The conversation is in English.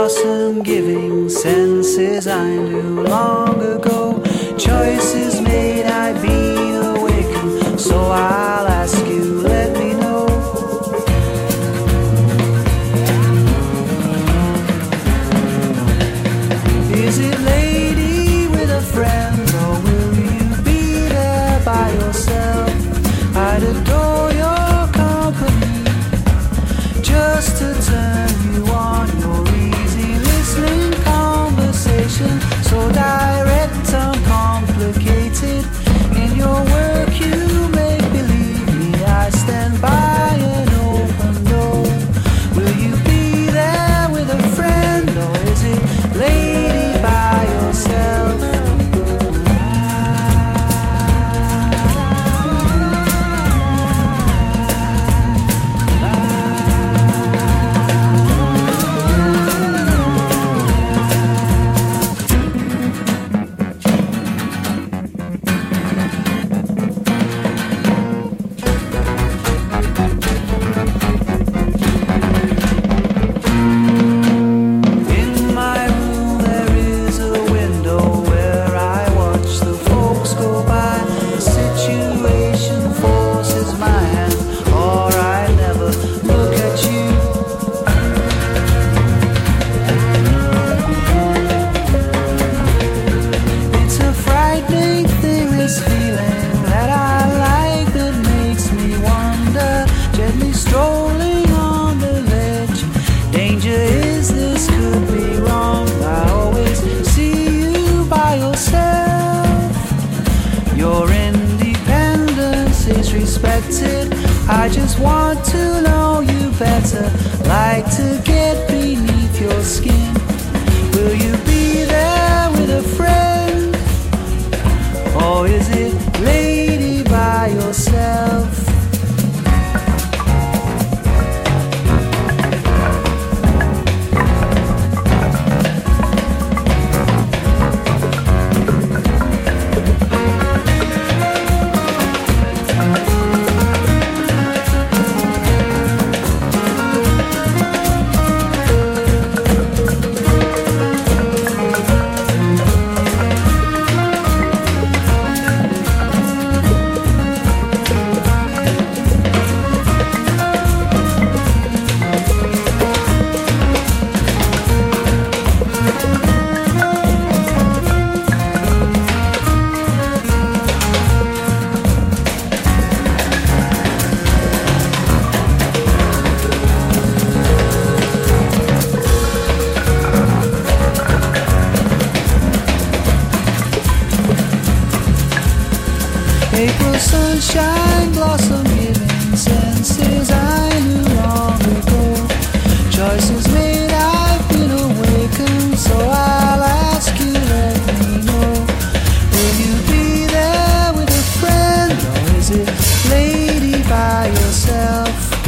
blossom giving senses I knew long ago. Choices made, I've been awakened, so I'll ask you, let me know. Is it lady with a friend, or will you be there by yourself? I'd adore your company, just to turn you on. Your easy listening conversation, so direct, uncomplicated. In your work you make believe me, I stand by an open door. Will you be there with a friend, or is it lady by yourself? I just want to know you better, like to get beneath your skin. Will you be there with a friend, or is it lady by yourself? April sunshine, blossom giving senses I knew long ago. Choices made, I've been awakened, so I'll ask you, let me know. Will you be there with a friend, or is it lady by yourself?